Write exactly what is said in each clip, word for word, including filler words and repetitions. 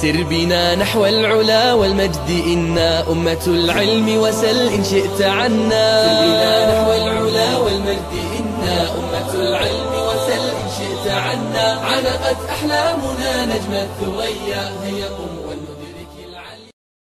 سر بنا نحو العلا والمجد إنا أمة العلم وسل إن شئت عنا. سر بنا نحو العلا والمجد إنا أمة العلم وسل إن شئت عنا. علقت أحلامنا نجم الثريا هيا قم ولندرك العلي.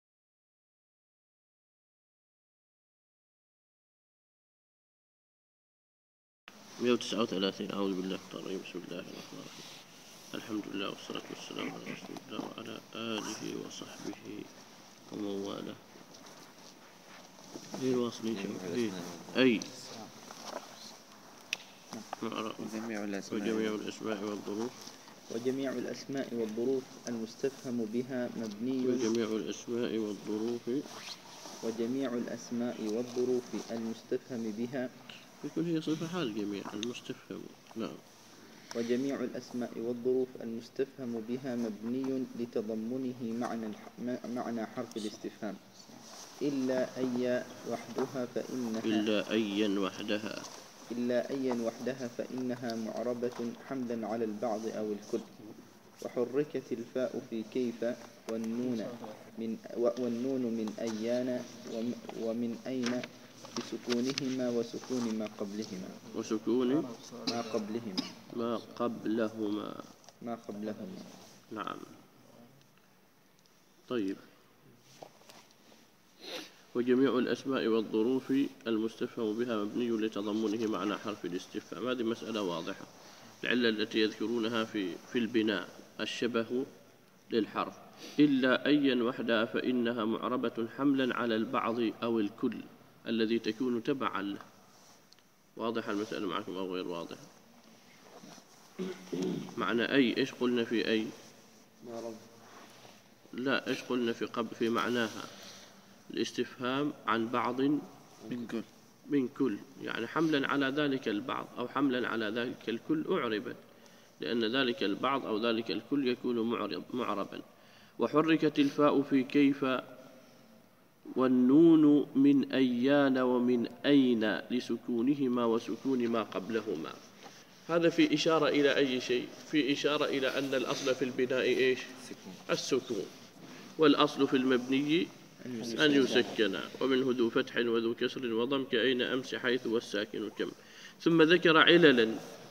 مئة وتسعة وثلاثين. أعوذ بالله من الشيطان الرجيم. بسم الله الرحمن الرحيم. الحمد لله والصلاة والسلام على رسول الله وعلى آله وصحبه ومن والاه. غير واصلين شيء. أي وجميع الأسماء والظروف وجميع الأسماء والظروف المستفهم بها مبني وجميع الأسماء والظروف وجميع الأسماء والظروف المستفهم بها يكون هي صفة حال جميع المستفهم. نعم. وجميع الأسماء والظروف المستفهم بها مبني لتضمنه معنى معنى حرف الاستفهام إلا أي وحدها فإنها إلا أيا وحدها إلا أيا وحدها فإنها معربة حملا على البعض أو الكل. وحركت الفاء في كيف والنون من والنون من أيان ومن أين بسكونهما وسكون ما قبلهما وسكون ما قبلهما ما قبلهما ما قبلهما نعم. طيب. وجميع الأسماء والظروف المستفهم بها مبني لتضمنه معنى حرف الاستفهام. هذه مسألة واضحة. العلة التي يذكرونها في في البناء الشبه للحرف. إلا أيا وحدها فإنها معربة حملا على البعض أو الكل الذي تكون تبعا له. واضحة المسألة معكم أو غير واضحة؟ معنى أي إيش قلنا في أي؟ لا، إيش قلنا في قبل في معناها؟ الاستفهام عن بعض من كل من كل يعني حملا على ذلك البعض أو حملا على ذلك الكل أعربت، لأن ذلك البعض أو ذلك الكل يكون معرب معربا. وحركت الفاء في كيف والنون من أيان ومن أين لسكونهما وسكون ما قبلهما. هذا في إشارة إلى أي شيء؟ في إشارة إلى أن الأصل في البناء إيش؟ السكون. والأصل في المبني أن يسكن، ومنه ذو فتح وذو كسر وضم كأين أمس حيث والساكن كم. ثم ذكر عللا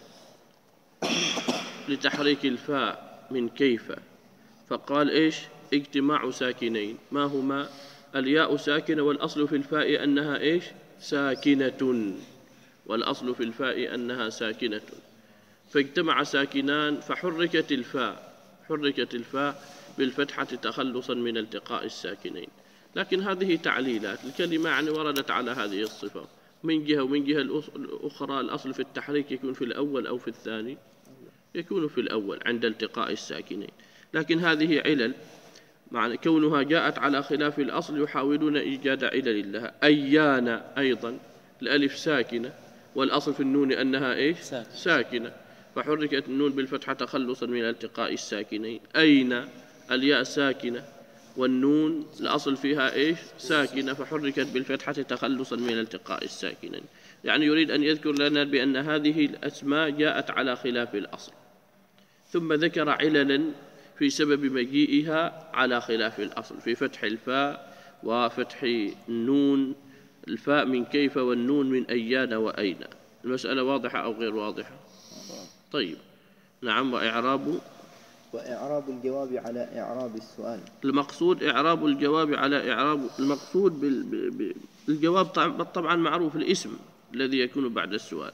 لتحريك الفاء من كيف، فقال إيش؟ اجتماع ساكنين. ما هما؟ الياء ساكنة والأصل في الفاء أنها إيش؟ ساكنة. والأصل في الفاء أنها ساكنة. فاجتمع ساكنان فحركت الفاء حركت الفاء بالفتحة تخلصا من التقاء الساكنين. لكن هذه تعليلات الكلمة يعني وردت على هذه الصفة من جهة، ومن جهة الأخرى الأصل في التحريك يكون في الأول أو في الثاني؟ يكون في الأول عند التقاء الساكنين. لكن هذه علل معنى كونها جاءت على خلاف الأصل يحاولون إيجاد علل لها. أيان أيضا الألف ساكنة والأصل في النون أنها إيش؟ ساكنة، فحركت النون بالفتحة تخلصا من التقاء الساكنين. أين الياء ساكنة والنون الأصل فيها إيش؟ ساكنة، فحركت بالفتحة تخلصا من التقاء الساكنين. يعني يريد أن يذكر لنا بأن هذه الأسماء جاءت على خلاف الأصل. ثم ذكر عللا في سبب مجيئها على خلاف الأصل في فتح الفاء وفتح النون، الفاء من كيف والنون من أيان وأين. المسألة واضحة أو غير واضحة؟ طيب. نعم. وإعراب وإعراب الجواب على إعراب السؤال. المقصود إعراب الجواب على إعراب المقصود بالجواب طبعا معروف الاسم الذي يكون بعد السؤال،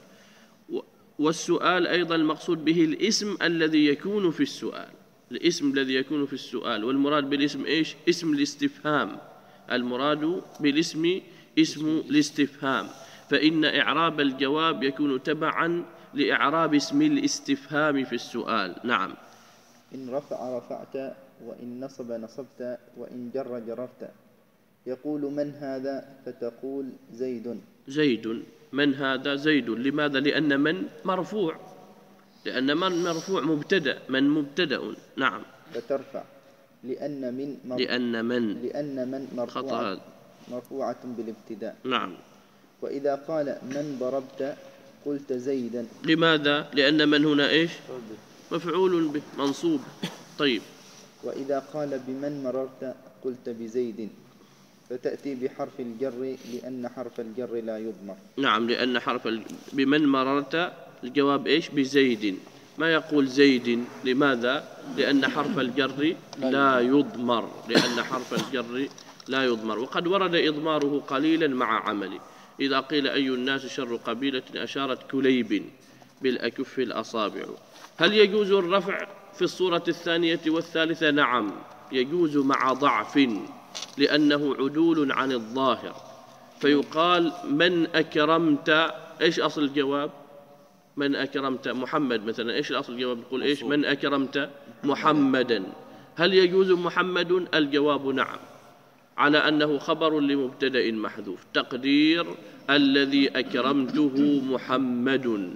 والسؤال أيضا المقصود به الاسم الذي يكون في السؤال. الاسم الذي يكون في السؤال، والمراد بالاسم إيش؟ اسم الاستفهام. المراد بالاسم اسم الاستفهام، فإن إعراب الجواب يكون تبعا لإعراب اسم الاستفهام في السؤال. نعم. إن رفع رفعت، وإن نصب نصبت، وإن جر جررت. يقول من هذا؟ فتقول زيد. زيد. من هذا؟ زيد. لماذا؟ لأن من مرفوع، لأن من مرفوع مبتدأ، من مبتدأ. نعم. فترفع لأن من مرفوع لأن من لأن من مرفوعة مرفوعة بالابتداء. نعم. وإذا قال من ضربت قلت زيدا. لماذا؟ لأن من هنا إيش؟ مفعول به منصوب. طيب. وإذا قال بمن مررت قلت بزيد، فتأتي بحرف الجر لأن حرف الجر لا يضمر. نعم، لأن حرف ال... بمن مررت الجواب إيش؟ بزيد، ما يقول زيد. لماذا؟ لأن حرف الجر لا يضمر، لأن حرف الجر لا يضمر. وقد ورد إضماره قليلا مع عمله. إذا قيل أي الناس شر قبيلة أشارت كليب بالأكف الأصابع. هل يجوز الرفع في الصورة الثانية والثالثة؟ نعم يجوز مع ضعف، لأنه عدول عن الظاهر. فيقال من أكرمت، إيش أصل الجواب؟ من أكرمت محمد مثلا، إيش الأصل الجواب؟ نقول إيش؟ من أكرمت محمدا. هل يجوز محمد؟ الجواب نعم، على أنه خبر لمبتدأ محذوف، تقدير الذي أكرمته محمد.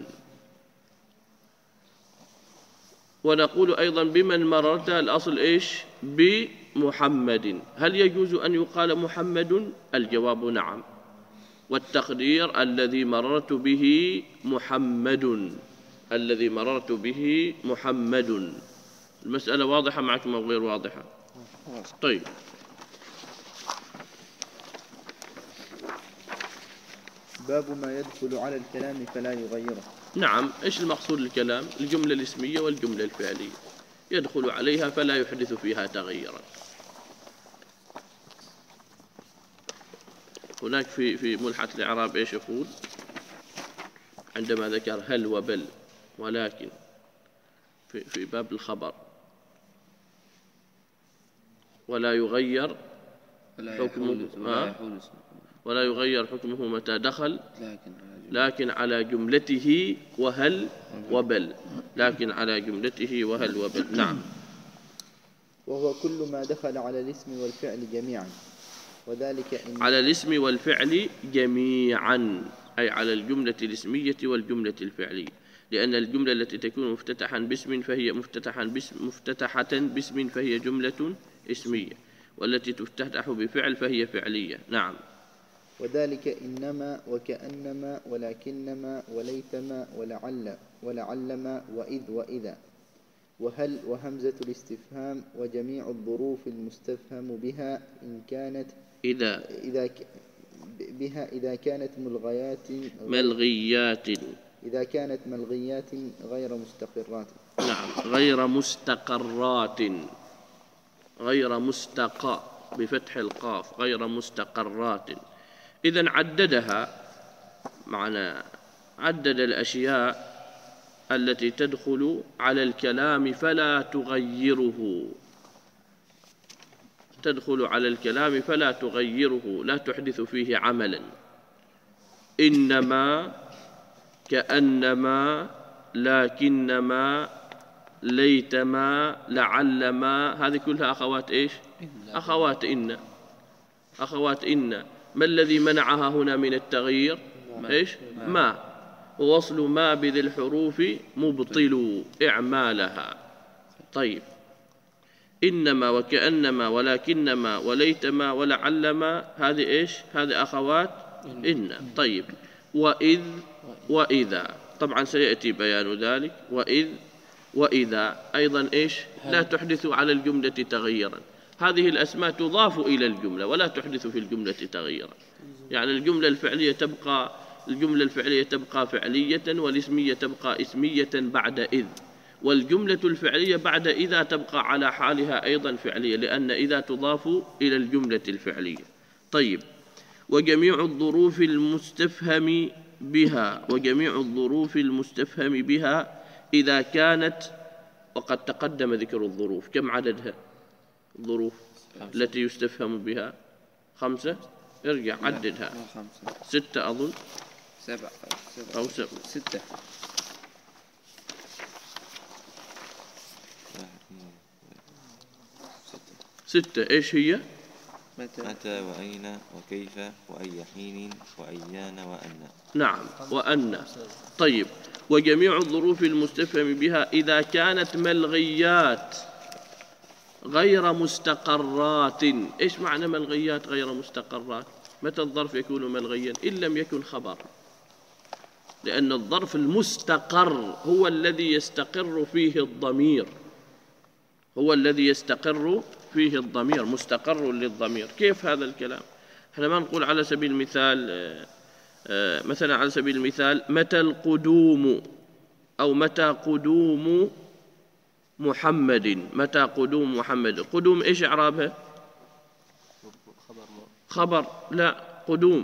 ونقول أيضا بمن مررت الأصل إيش؟ بمحمد. هل يجوز أن يقال محمد؟ الجواب نعم، والتقدير الذي مررت به محمد، الذي مررت به محمد. المسألة واضحة معكم أو غير واضحة؟ طيب، باب ما يدخل على الكلام فلا يغيره. نعم، إيش المقصود الكلام؟ الجملة الاسمية والجملة الفعلية يدخل عليها فلا يحدث فيها تغيرا. هناك في في ملحة الإعراب إيش يقول عندما ذكر هل وبل، ولكن في في باب الخبر ولا يغير حكمه، ولا يغير حكمه متى دخل، لكن على جملته وهل وبل، لكن على جملته وهل وبل. نعم. وهو كل ما دخل على الاسم والفعل جميعا، وذلك إن على الاسم والفعل جميعا، أي على الجملة الاسمية والجملة الفعلية، لأن الجملة التي تكون مفتتحا باسم فهي مفتتحا باسم مفتتحة باسم فهي جملة اسمية، والتي تفتتح بفعل فهي فعلية. نعم. وذلك إنما وكأنما ولكنما وليتما ولعل ولعلما وإذ وإذا وهل وهمزة الاستفهام وجميع الظروف المستفهم بها إن كانت إذا إذا بها إذا كانت ملغيات ملغيات إذا كانت ملغيات غير مستقرات. نعم، غير مستقرات، غير مستقى بفتح القاف، غير مستقرات. إذن عددها، معنى عدد الأشياء التي تدخل على الكلام فلا تغيره، تدخل على الكلام فلا تغيره، لا تحدث فيه عملا. إنما، كأنما، لكنما، ليتما، لعلما، هذه كلها أخوات إيش؟ أخوات إن، أخوات إن. ما الذي منعها هنا من التغيير؟ إيش؟ ما. ووصل ما بذي الحروف مبطل إعمالها. طيب، إنما وكأنما ولكنما وليتما ولعلما، هذه إيش؟ هذه أخوات إن. طيب، وإذ وإذا، طبعا سيأتي بيان ذلك. وإذ وإذا أيضا إيش؟ لا تحدث على الجملة تغيرا. هذه الأسماء تضاف إلى الجملة ولا تحدث في الجملة تغيرا. يعني الجملة الفعلية تبقى الجملة الفعلية تبقى فعلية، والاسمية تبقى اسمية بعد إذ، والجملة الفعلية بعد إذا تبقى على حالها أيضا فعلية، لأن إذا تضاف إلى الجملة الفعلية. طيب، وجميع الظروف المستفهم بها، وجميع الظروف المستفهم بها إذا كانت، وقد تقدم ذكر الظروف، كم عددها؟ الظروف التي يستفهم بها خمسة، ارجع عددها. ستة أظن، سبعة أو سبعة، ستة. ستة. إيش هي؟ متى وأين وكيف وأي حين وأيان وأن. نعم، وأن. طيب، وجميع الظروف المستفهم بها إذا كانت ملغيات غير مستقرات. إيش معنى ملغيات غير مستقرات؟ متى الظرف يكون ملغيا؟ إن لم يكن خبر، لأن الظرف المستقر هو الذي يستقر فيه الضمير. هو الذي يستقر فيه الضمير، مستقر للضمير. كيف هذا الكلام؟ احنا ما نقول على سبيل المثال مثلا على سبيل المثال متى القدوم، أو متى قدوم محمد، متى قدوم محمد. قدوم إيش إعرابها؟ خبر، لا قدوم.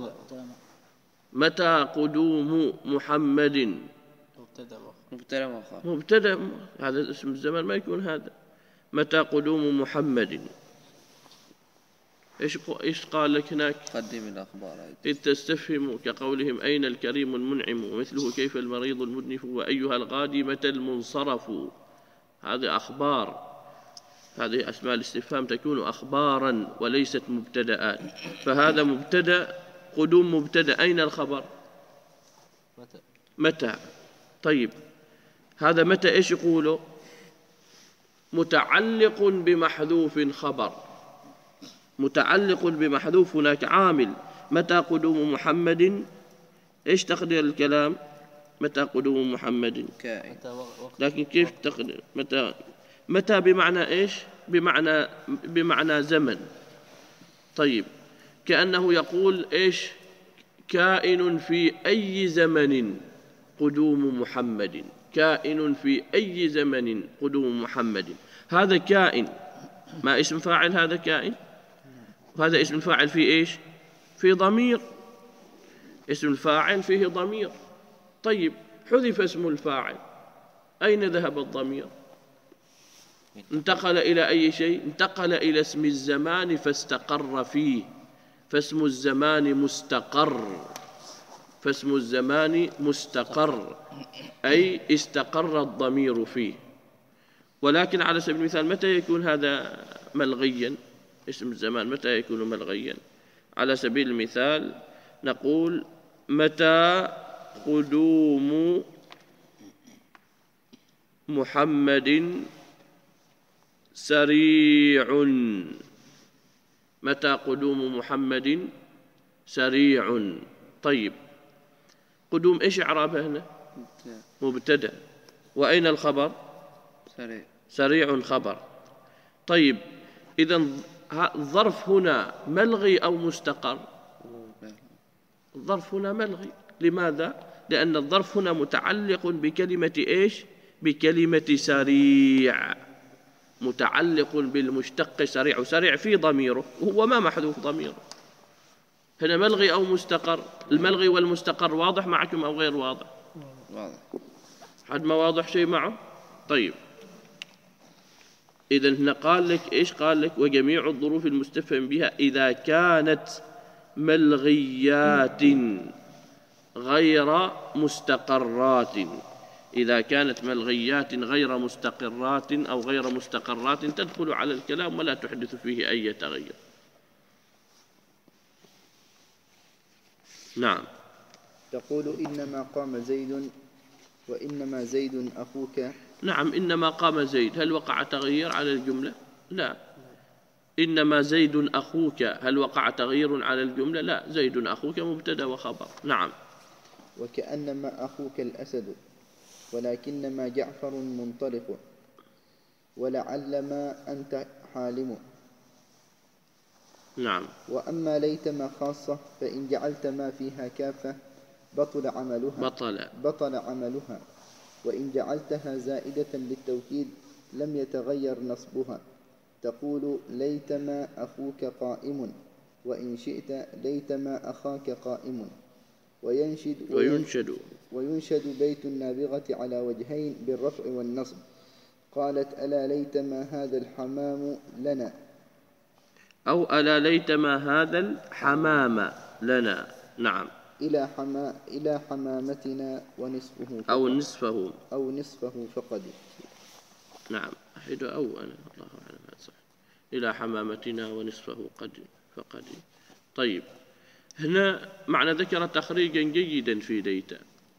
متى قدوم محمد مبتدأ مؤخر. مبتدأ، هذا اسم الزمان ما يكون هذا. متى قدوم محمد، ايش ايش قال لك هناك؟ قدم الأخبار إذ تستفهم كقولهم أين الكريم المنعم، ومثله كيف المريض المدنف، وأيها الغادي متى المنصرف. هذه أخبار، هذه أسماء الاستفهام تكون أخبارا وليست مبتدآت. فهذا مبتدأ، قدوم مبتدأ، أين الخبر؟ متى. متى. طيب هذا متى إيش يقولوا؟ متعلق بمحذوف خبر، متعلق بمحذوف. هناك عامل متى قدوم محمد، إيش تقدير الكلام؟ متى قدوم محمد كائن، لكن كيف تقدير متى؟ متى بمعنى إيش؟ بمعنى بمعنى زمن. طيب كأنه يقول إيش؟ كائن في أي زمن قدوم محمد، كائن في أي زمن قدوم محمد. هذا كائن، ما اسم فاعل؟ هذا كائن، وهذا اسم الفاعل فيه إيش؟ في ضمير، اسم الفاعل فيه ضمير. طيب حذف اسم الفاعل، أين ذهب الضمير؟ انتقل إلى أي شيء؟ انتقل إلى اسم الزمان فاستقر فيه، فاسم الزمان مستقر، فاسم الزمان مستقر أي استقر الضمير فيه. ولكن على سبيل المثال متى يكون هذا ملغيا؟ اسم الزمان متى يكون ملغيا؟ على سبيل المثال نقول متى قدوم محمد سريع، متى قدوم محمد سريع. طيب قدوم إيش إعرابه هنا؟ مبتدأ. وأين الخبر؟ سريع. سريع خبر. طيب إذا الظرف هنا ملغي أو مستقر؟ الظرف هنا ملغي. لماذا؟ لأن الظرف هنا متعلق بكلمة إيش؟ بكلمة سريع، متعلق بالمشتق سريع، وسريع في ضميره وهو ما محذوف ضميره. هنا ملغي أو مستقر؟ الملغي والمستقر واضح معكم أو غير واضح؟ واضح. حد ما واضح شيء معه؟ طيب إذن هنا قال لك إيش؟ قال لك وجميع الظروف المستفهم بها إذا كانت ملغيات غير مستقرات، إذا كانت ملغيات غير مستقرات أو غير مستقرات تدخل على الكلام ولا تحدث فيه أي تغير. نعم. تقول إنما قام زيد وإنما زيد أخوك. نعم إنما قام زيد، هل وقع تغيير على الجملة؟ لا. إنما زيد أخوك، هل وقع تغيير على الجملة؟ لا. زيد أخوك مبتدأ وخبر. نعم. وكأنما أخوك الأسد، ولكنما جعفر منطلق، ولعلما أنت حالم. نعم. وأما ليتما خاصة فإن جعلت ما فيها كافة بطل عملها بطل بطل عملها، وإن جعلتها زائدة للتوكيد لم يتغير نصبها. تقول ليتما أخوك قائم، وإن شئت ليتما أخاك قائم. وينشد وينشد وينشد بيت النابغة على وجهين بالرفع والنصب. قالت ألا ليتما هذا الحمام لنا، أو ألا ليتما هذا الحمام لنا. نعم. إلى حما إلى حمامتنا ونصفه فقد أو نصفه أو نصفه فقد. نعم. أحد أو أنا الله أعلم هذا صح. إلى حمامتنا ونصفه قد فقد. طيب هنا معنى ذكر تخريجا جيدا في ليت،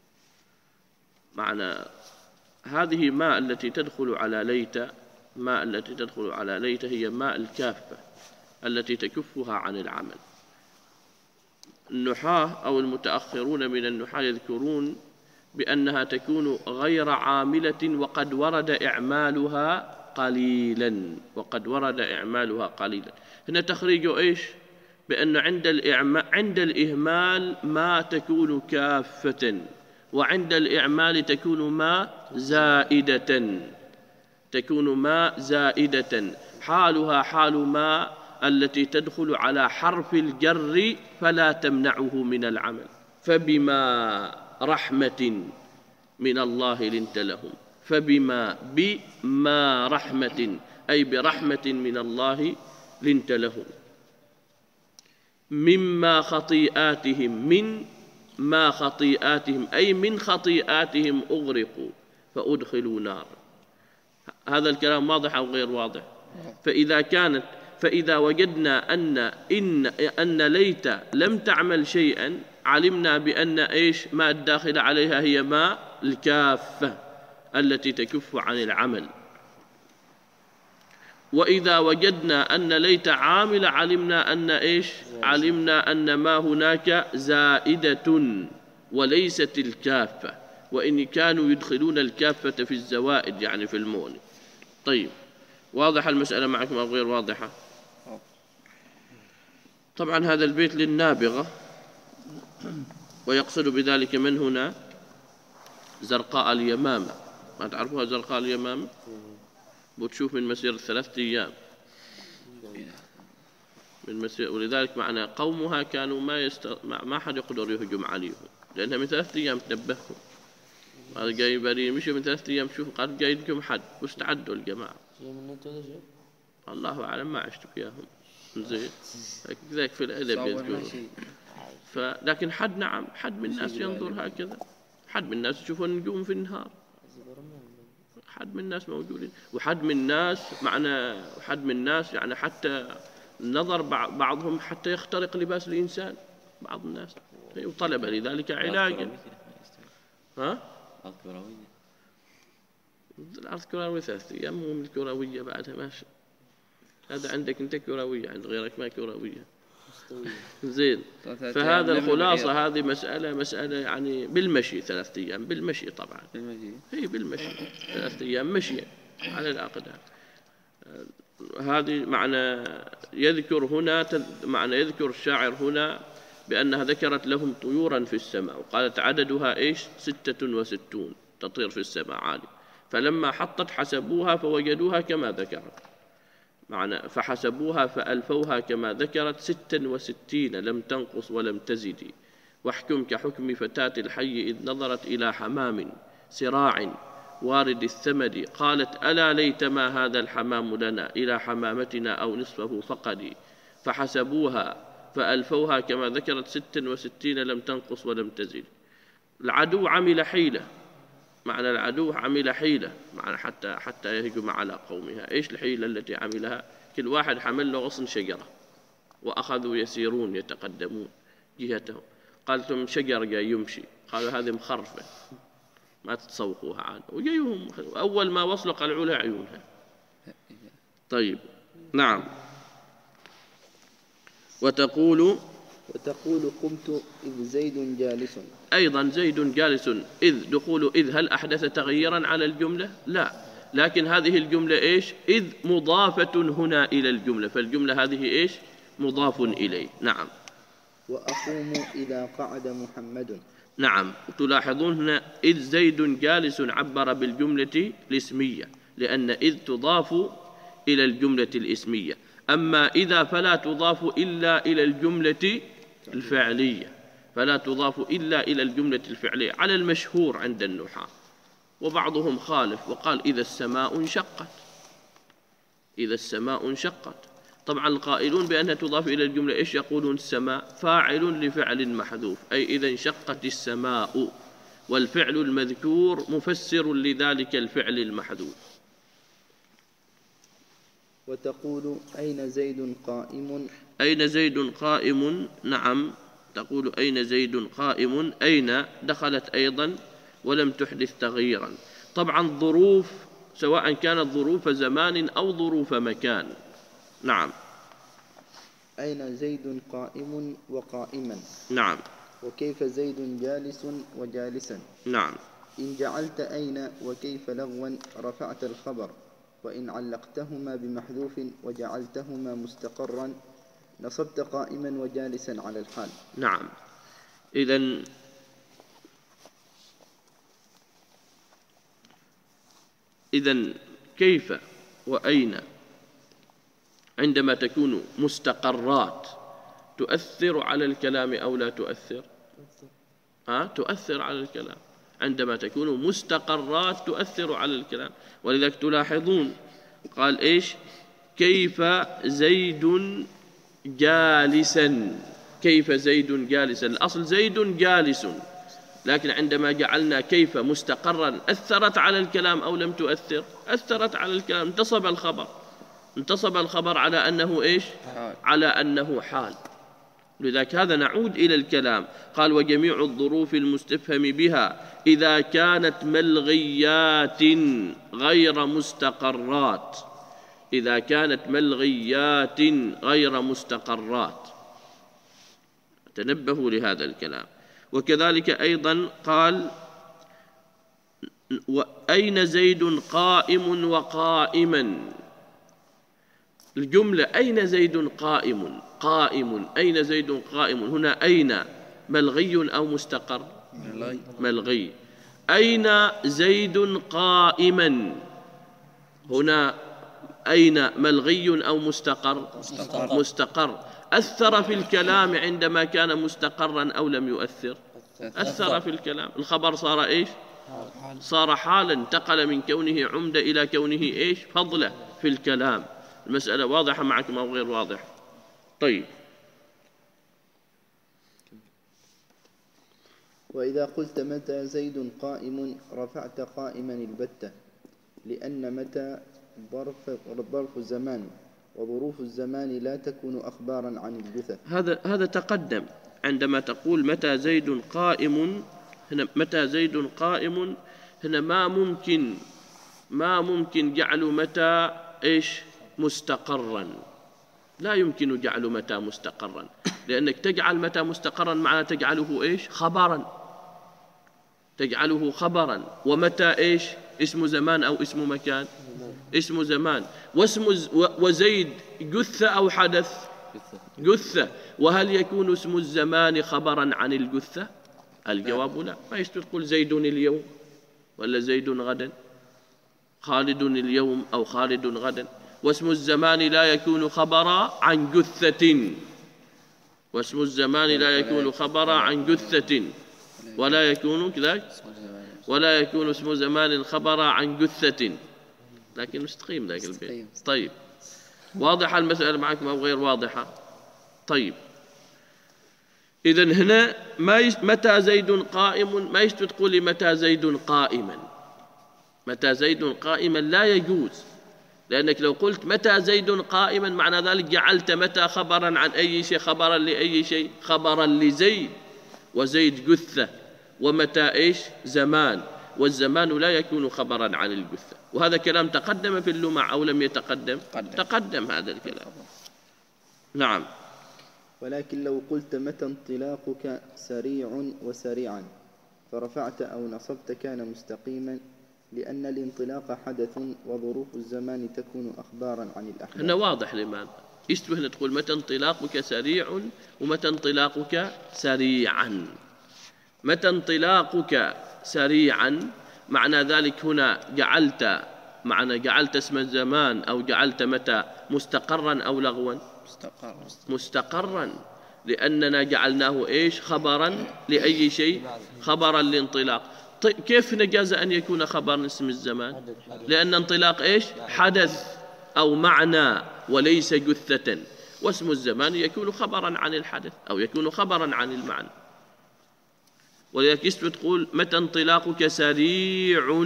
معنى هذه ما التي تدخل على ليت، ما التي تدخل على ليت هي ماء الكافة التي تكفها عن العمل. النحاة أو المتأخرون من النحاة يذكرون بأنها تكون غير عاملة وقد ورد إعمالها قليلا، وقد ورد إعمالها قليلا. هنا تخريج إيش؟ بأن عند الإعمال عند الإهمال ما تكون كافة، وعند الإعمال تكون ما زائدة، تكون ما زائدة، حالها حال ما التي تدخل على حرف الجر فلا تمنعه من العمل. فبما رحمة من الله لنت لهم، فبما بما رحمة أي برحمة من الله لنت لهم. مما خطيئاتهم، من ما خطيئاتهم أي من خطيئاتهم أغرقوا فأدخلوا نار. هذا الكلام واضح أو غير واضح؟ فإذا كانت فإذا وجدنا أن إن أن ليت لم تعمل شيئا علمنا بأن إيش ما الداخل عليها هي ما الكافة التي تكف عن العمل. وإذا وجدنا أن ليت عامل علمنا أن إيش علمنا أن ما هناك زائدة وليست الكافة، وإن كانوا يدخلون الكافة في الزوائد يعني في المؤن. طيب، واضح المسألة معكم أو غير واضحة؟ طبعا هذا البيت للنابغة، ويقصد بذلك من هنا؟ زرقاء اليمامة. ما تعرفوها زرقاء اليمامة؟ بتشوف من مسيرة ثلاثة أيام من مسيرة، ولذلك معنا قومها كانوا ما يست... ما حد يقدر يهجم عليهم، لأنها من ثلاثة أيام تنبههم. قال جاي بري مشوا من ثلاثة أيام، شوف قال جاي لكم حد واستعدوا الجماعة. الله أعلم ما عشت وياهم زين، ذاك في الأدب يذكرون. فلكن حد نعم، حد من الناس ينظر هكذا، حد من الناس يشوفون النجوم في النهار، حد من الناس موجودين، وحد من الناس معنا، وحد من الناس يعني حتى نظر بعضهم حتى يخترق لباس الإنسان بعض الناس، وطلب لذلك علاجا. ها؟ الأرض كروية. الأرض كروية ثلاثة أيام، مو من الكروية بعدها ماشي. هذا عندك أنت كروية، عند غيرك ما كروية. زين. فهذا الخلاصة، هذه مسألة مسألة يعني بالمشي ثلاثة أيام، بالمشي طبعا. بالمشي. هي بالمشي ثلاثة أيام مشي على الأقدام. هذه معنى يذكر هنا معنى يذكر الشاعر هنا بأنها ذكرت لهم طيورا في السماء، وقالت عددها إيش؟ ستة وستون تطير في السماء عالي. فلما حطت حسبوها فوجدوها كما ذكرت، معنى فحسبوها فألفوها كما ذكرت ستا وستين لم تنقص ولم تزد. واحكم كحكم فتاة الحي إذ نظرت إلى حمام سراع وارد الثمد، قالت ألا ليت ما هذا الحمام لنا إلى حمامتنا أو نصفه فقد. فحسبوها فألفوها كما ذكرت ستا وستين لم تنقص ولم تزد. العدو عمل حيلة، معنى العدو عمل حيلة معنى حتى حتى يهجم على قومها. إيش الحيلة التي عملها؟ كل واحد حمل له غصن شجرة وأخذوا يسيرون يتقدمون جهتهم. قالت لهم شجر جاي يمشي، قالوا هذه مخرفة ما تتسوقوها عاد، وجايهم أول ما وصلوا قلعوا لها عيونها. طيب نعم. وتقول وتقول قمت إذ زيد جالس. أيضا زيد جالس، إذ دخول إذ هل أحدث تغييرا على الجملة؟ لا، لكن هذه الجملة إيش؟ إذ مضافة هنا إلى الجملة، فالجملة هذه إيش؟ مضاف إليه. نعم. وأقوم إذا قعد محمد. نعم. تلاحظون هنا إذ زيد جالس عبر بالجملة الاسمية، لأن إذ تضاف إلى الجملة الاسمية، أما إذا فلا تضاف إلا إلى الجملة الفعلية، فلا تضاف إلا إلى الجملة الفعلية على المشهور عند النحاة. وبعضهم خالف وقال إذا السماء انشقت، إذا السماء انشقت. طبعا القائلون بأنها تضاف إلى الجملة إيش يقولون؟ السماء فاعل لفعل محذوف، أي إذا انشقت السماء، والفعل المذكور مفسر لذلك الفعل المحذوف. وتقول أين زيد قائم. أين زيد قائم. نعم، تقول أين زيد قائم، أين دخلت أيضا ولم تحدث تغييرا. طبعا ظروف، سواء كانت ظروف زمان أو ظروف مكان. نعم. أين زيد قائم وقائما. نعم. وكيف زيد جالس وجالسا. نعم. إن جعلت أين وكيف لغوا رفعت الخبر، وإن علقتهما بمحذوف وجعلتهما مستقرا نصبت قائما وجالسا على الحال. نعم. إذن إذن كيف وأين عندما تكون مستقرات تؤثر على الكلام أو لا تؤثر؟ أه؟ تؤثر على الكلام. عندما تكون مستقرات تؤثر على الكلام. ولذلك تلاحظون قال إيش؟ كيف زيد جالسا. كيف زيد جالسا، الأصل زيد جالس، لكن عندما جعلنا كيف مستقرا أثرت على الكلام أو لم تؤثر؟ أثرت على الكلام. انتصب الخبر انتصب الخبر على أنه إيش؟ على أنه حال. لذلك هذا نعود إلى الكلام. قال وجميع الظروف المستفهم بها إذا كانت ملغيات غير مستقرات. إذا كانت ملغيات غير مستقرات. تنبهوا لهذا الكلام. وكذلك أيضا قال أين زيد قائم وقائما. الجملة أين زيد قائم قائم أين زيد قائم، هنا أين ملغي أو مستقر؟ ملغي. أين زيد قائما، هنا أين ملغي أو مستقر؟ مستقر. مستقر. أثر في الكلام عندما كان مستقرا أو لم يؤثر؟ أثر في الكلام. الخبر صار إيش؟ صار حالا، انتقل من كونه عمدة إلى كونه إيش؟ فضلة في الكلام. المسألة واضحة معكم أو غير واضحة؟ طيب. وإذا قلت متى زيد قائم رفعت قائما البتة، لأن متى ظرف ظرف الزمان، وظروف الزمان لا تكون أخبارا عن الجثث. هذا هذا تقدم. عندما تقول متى زيد قائم، هنا متى زيد قائم هنا ما ممكن ما ممكن جعل متى إيش؟ مستقرا. لا يمكن جعل متى مستقرا، لأنك تجعل متى مستقرا معناه تجعله إيش؟ خبرا. تجعله خبرا. ومتى إيش؟ اسم زمان أو اسم مكان؟ اسم زمان. واسم وزيد جثة أو حدث؟ جثة. وهل يكون اسم الزمان خبرا عن الجثة؟ الجواب لا. ما يستطيع تقول زيد اليوم ولا زيد غدا، خالد اليوم أو خالد غدا. واسم الزمان لا يكون خبرا عن جثة. واسم الزمان لا يكون خبرا عن جثة، ولا يكون كذلك، ولا يكون اسم زمان خبرا عن جثة. لكن مستقيم ذاك البيت. طيب، واضحة المسألة معكم أو غير واضحة؟ طيب، إذن هنا ما يست... متى زيد قائم، ما يستطيع تقول لي متى زيد قائما. متى زيد قائما لا يجوز، لأنك لو قلت متى زيد قائما معنى ذلك جعلت متى خبرا عن أي شيء، خبرا لأي شيء، خبرا لزيد. وزيد جثة، ومتى إيش؟ زمان. والزمان لا يكون خبرا عن الجثة. وهذا كلام تقدم في اللمع أو لم يتقدم؟ قدم. تقدم هذا الكلام. نعم. ولكن لو قلت متى انطلاقك سريع وسريعا فرفعت أو نصبت كان مستقيما، لأن الانطلاق حدث وظروف الزمان تكون أخبارا عن الأحداث. هنا واضح لماذا يشبه هنا تقول متى انطلاقك سريع ومتى انطلاقك سريعا. متى انطلاقك سريعا معنى ذلك هنا جعلت معنى جعلت اسم الزمان أو جعلت متى مستقرا أو لغوا؟ مستقرا. مستقرا، لأننا جعلناه إيش؟ خبرا لأي شيء؟ خبرا لانطلاق. طيب كيف نجاز أن يكون خبرا اسم الزمان؟ لأن انطلاق إيش؟ حدث أو معنى وليس جثة. واسم الزمان يكون خبرا عن الحدث أو يكون خبرا عن المعنى. ولذلك يثبت تقول متى انطلاقك سريع،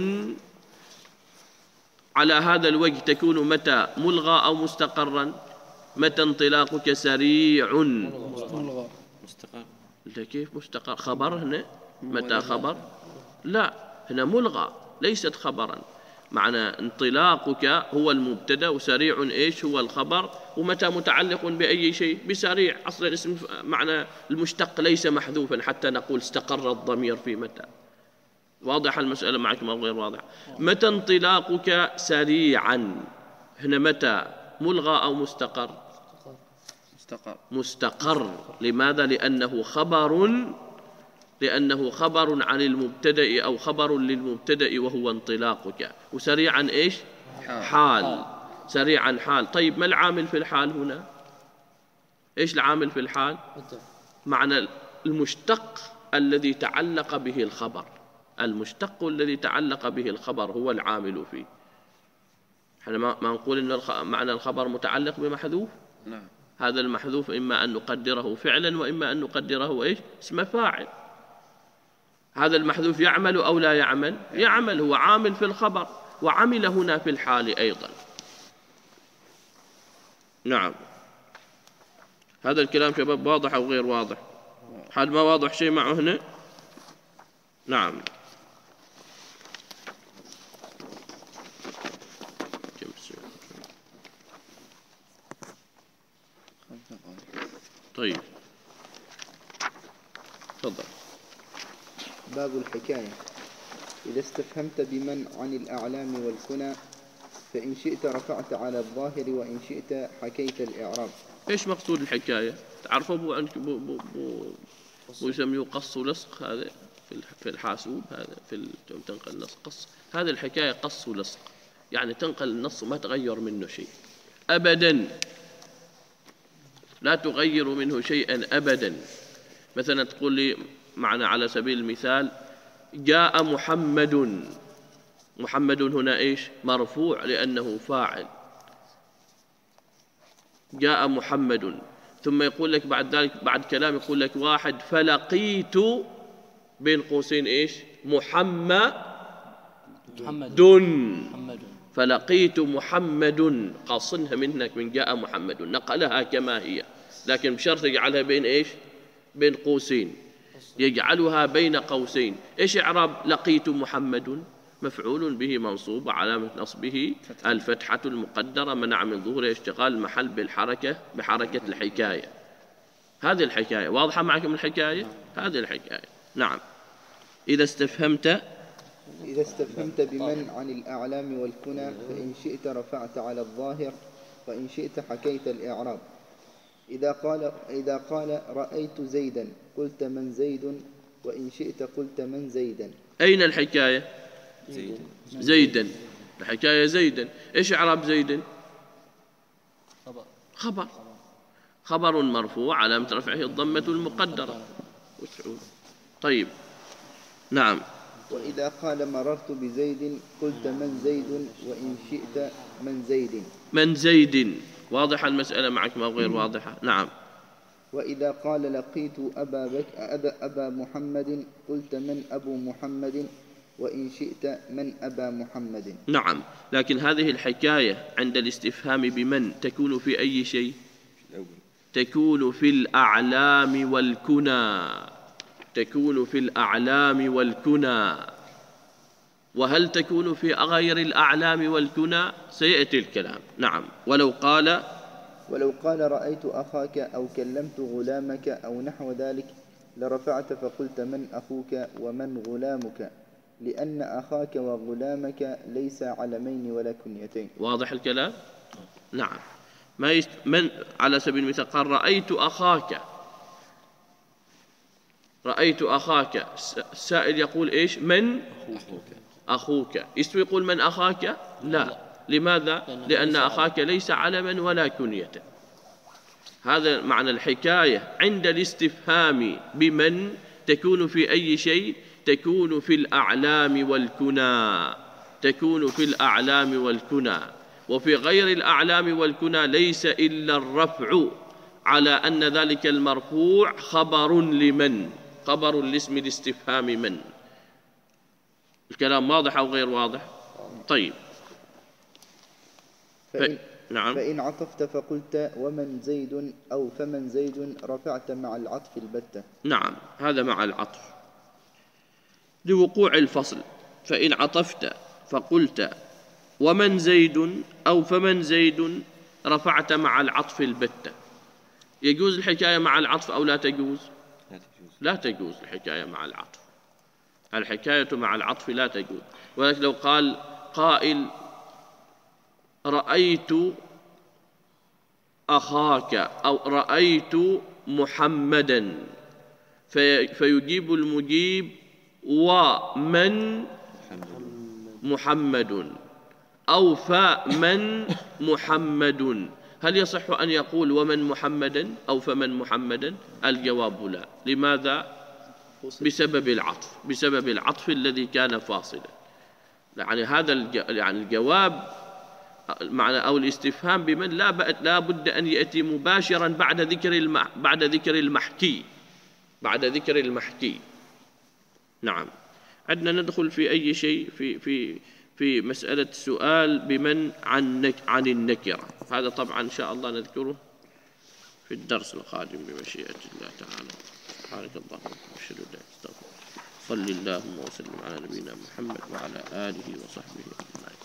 على هذا الوجه تكون متى ملغى أو مستقرا؟ متى انطلاقك سريع ملغى. مستقر. كيف مستقر؟ خبر هنا. متى خبر؟ لا، هنا ملغى ليست خبرا. معنى انطلاقك هو المبتدا وسريع ايش؟ هو الخبر. ومتى متعلق بأي شيء؟ بسريع. أصل الاسم معنى المشتق ليس محذوفا حتى نقول استقر الضمير في متى. واضح المسألة معكم أو غير واضح؟ متى انطلاقك سريعا؟ هنا متى ملغى أو مستقر؟ مستقر. مستقر. لماذا؟ لأنه خبر لأنه خبر عن المبتدأ أو خبر للمبتدأ وهو انطلاقك. وسريعا إيش؟ حال. حال. سريعا حال. طيب ما العامل في الحال هنا؟ إيش العامل في الحال؟ معنى المشتق الذي تعلق به الخبر. المشتق الذي تعلق به الخبر هو العامل فيه. احنا ما نقول ان معنى الخبر متعلق بمحذوف. نعم. هذا المحذوف اما ان نقدره فعلا واما ان نقدره ايش؟ اسم فاعل. هذا المحذوف يعمل او لا يعمل؟ يعمل، هو عامل في الخبر وعمل هنا في الحال ايضا. نعم. هذا الكلام شباب واضح او غير واضح؟ هل ما واضح شيء معه هنا؟ نعم. طيب تفضل. باب الحكاية. إذا استفهمت بمن عن الأعلام والكنى فإن شئت رفعت على الظاهر وإن شئت حكيت الإعراب. إيش مقصود الحكاية؟ تعرفوا أبو أنك بو بو بو بو يسميه قص ولصق، هذا في في الحاسوب، هذا في تنقل النص قص. هذه الحكاية قص ولصق، يعني تنقل النص وما تغير منه شيء أبدا، لا تغير منه شيئا أبدا. مثلا تقول لي معنا على سبيل المثال جاء محمد. محمد هنا إيش؟ مرفوع لأنه فاعل. جاء محمد، ثم يقول لك بعد ذلك بعد كلام يقول لك واحد فلقيت بين قوسين إيش؟ محمد دون. فلقيت محمد، قاصنها منك من جاء محمد، نقلها كما هي، لكن بشرط يجعلها بين إيش؟ بين قوسين، يجعلها بين قوسين. إيش إعراب لقيت محمد؟ مفعول به منصوب وعلامة نصبه الفتحة المقدرة منع من ظهور اشتغال المحل بالحركة بحركة الحكاية. هذه الحكاية واضحة معكم الحكاية؟ هذه الحكاية. نعم. إذا استفهمت إذا استفهمت بمن عن الأعلام والكنى فإن شئت رفعت على الظاهر وإن شئت حكيت الإعراب. إذا قال إذا قال رأيت زيدا قلت من زيد وإن شئت قلت من زيدا. أين الحكاية؟ زيدا. زيدا. الحكاية زيدا. إيش إعراب زيدا؟ خبر. خبر خبر مرفوع علامة رفعه الضمة المقدرة. طيب. نعم. وإذا قال مررت بزيد قلت من زيد وإن شئت من زيد. من زيد. واضحة المسألة معكم أو غير واضحة؟ نعم. وإذا قال لقيت أبا, بك أبا, أبا محمد قلت من أبو محمد وإن شئت من أبا محمد. نعم. لكن هذه الحكاية عند الاستفهام بمن تكون في أي شيء؟ تكون في الأعلام والكنى. تكون في الأعلام والكنى. وهل تكون في غير الأعلام والكنى؟ سيأتي الكلام. نعم. ولو قال ولو قال رأيت أخاك أو كلمت غلامك أو نحو ذلك لرفعت فقلت من أخوك ومن غلامك، لأن أخاك وغلامك ليس علمين ولا كنيتين. واضح الكلام؟ نعم. ما يست... من على سبيل المثال قال رأيت أخاك، رأيت أخاك، السائل يقول إيش؟ من أخوك. أخوك. يستوي يقول من أخاك؟ لا. لماذا؟ لأن أخاك ليس علما ولا كنية. هذا معنى الحكاية عند الاستفهام بمن تكون في أي شيء؟ تكون في الأعلام والكنى. تكون في الأعلام والكنى. وفي غير الأعلام والكنى ليس إلا الرفع على أن ذلك المرفوع خبر لمن، خبر لاسم الاستفهام من. الكلام واضح أو غير واضح؟ طيب. فإن, نعم. فإن عطفت فقلت ومن زيد أو فمن زيد رفعت مع العطف البتة. نعم. هذا مع العطف لوقوع الفصل. فإن عطفت فقلت ومن زيد أو فمن زيد رفعت مع العطف البتة. يجوز الحكاية مع العطف أو لا تجوز؟ لا تجوز الحكاية مع العطف. الحكاية مع العطف لا تجوز. ولكن لو قال قائل رأيت أخاك أو رأيت محمدا، في فيجيب المجيب ومن محمد أو فمن محمد، هل يصح أن يقول ومن محمدا أو فمن محمدا؟ الجواب لا. لماذا؟ بسبب العطف، بسبب العطف الذي كان فاصلا. يعني هذا يعني الجواب معنى أو الاستفهام بمن لا لا بد أن يأتي مباشرا بعد ذكر المح بعد ذكر المحكي بعد ذكر المحكي. نعم. عندنا ندخل في أي شيء في في في مسألة سؤال بمن عن عن النكرة، هذا طبعا إن شاء الله نذكره في الدرس القادم بمشيئة الله تعالى. سبحانك اللهم وبحمدك لا إله إلا أنت، صل اللهم وسلم على نبينا محمد وعلى آله وصحبه أجمعين.